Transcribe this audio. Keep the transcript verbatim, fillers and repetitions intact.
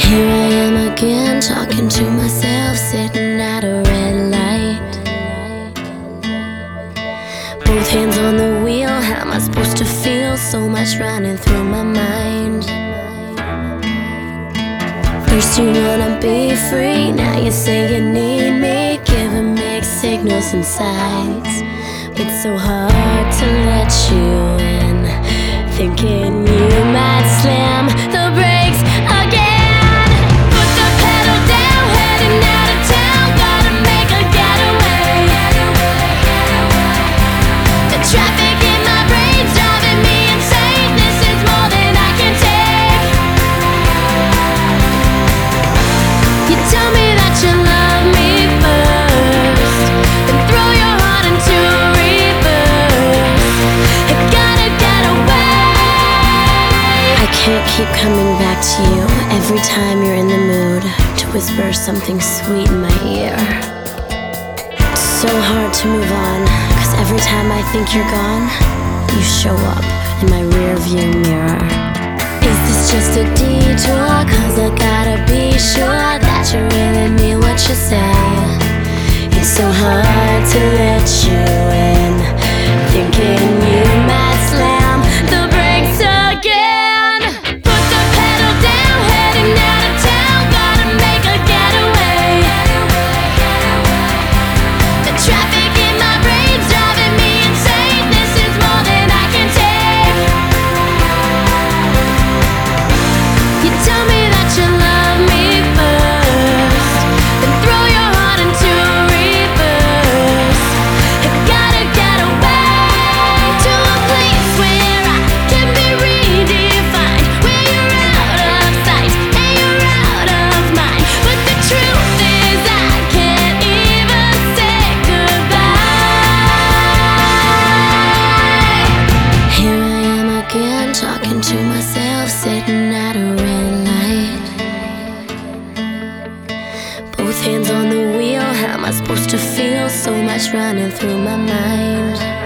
Here I am again, talking to myself, sitting at a red light. Both hands on the wheel, how am I supposed to feel? So much running through my mind. First you wanna be free, now you say you need me, giving mixed signals and signs. It's so hard to let you in, thinking you might slam the brakes again. Put the pedal down, heading out of town, gotta make a getaway. The traffic in my brain's driving me insane, this is more than I can take. You tell me that you love me first, then throw your heart into reverse. You gotta get away. I can't keep coming back to you every time you're in the mood to whisper something sweet in my ear. It's so hard to move on, cause every time I think you're gone, you show up in my rear view mirror. Is this just a detour? Cause I gotta be sure that you really mean what you say. It's so hard to let you in, thinking you might slam the brakes again. Put the pedal down, heading out of town, gotta make a getaway. The traffic in my brain's driving me insane, this is more than I can take. You tell me that you love me first, then throw your heart into reverse. You gotta get away to a place where I can be redefined, where you're out of sight and you're out of mind. But the truth is I can't even say goodbye. Here I am again, talking to myself, sitting at a red light. Both hands on the wheel, how am I supposed to feel? So much running through my mind.